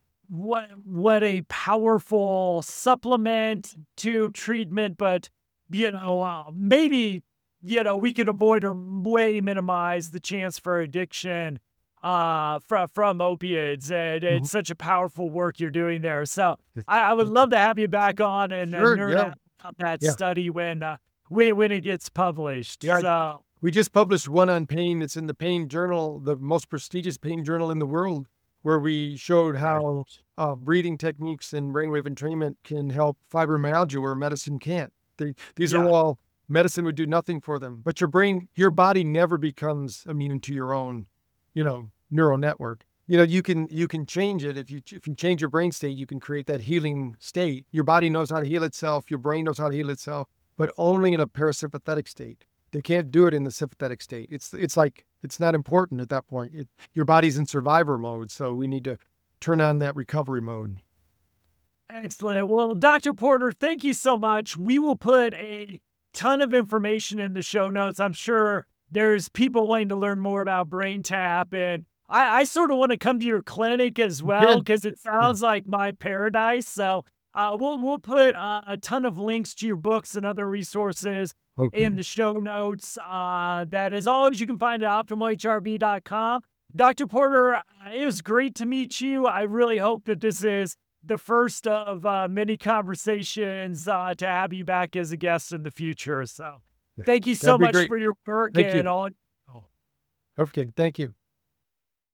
what a powerful supplement to treatment, but, maybe, we could avoid or way minimize the chance for addiction from opiates. And it's such a powerful work you're doing there. So I would love to have you back on and nerd out about that study when it gets published. Yeah, so we just published one on pain. It's in the Pain Journal, the most prestigious pain journal in the world, where we showed how breathing techniques and brainwave entrainment can help fibromyalgia where medicine can't. These are all, medicine would do nothing for them. But your body never becomes immune to your own, neural network. You can change it. If you change your brain state, you can create that healing state. Your body knows how to heal itself. Your brain knows how to heal itself, but only in a parasympathetic state. They can't do it in the sympathetic state. It's like, it's not important at that point. Your body's in survivor mode. So we need to turn on that recovery mode. Excellent. Well, Dr. Porter, thank you so much. We will put a ton of information in the show notes. I'm sure there's people wanting to learn more about BrainTap, and I sort of want to come to your clinic as well, because it sounds like my paradise. So we'll put a ton of links to your books and other resources in the show notes. That, as always, you can find at optimalhrv.com. Dr. Porter, it was great to meet you. I really hope that this is the first of many conversations to have you back as a guest in the future. So thank you so much for your work and all. Okay, thank you.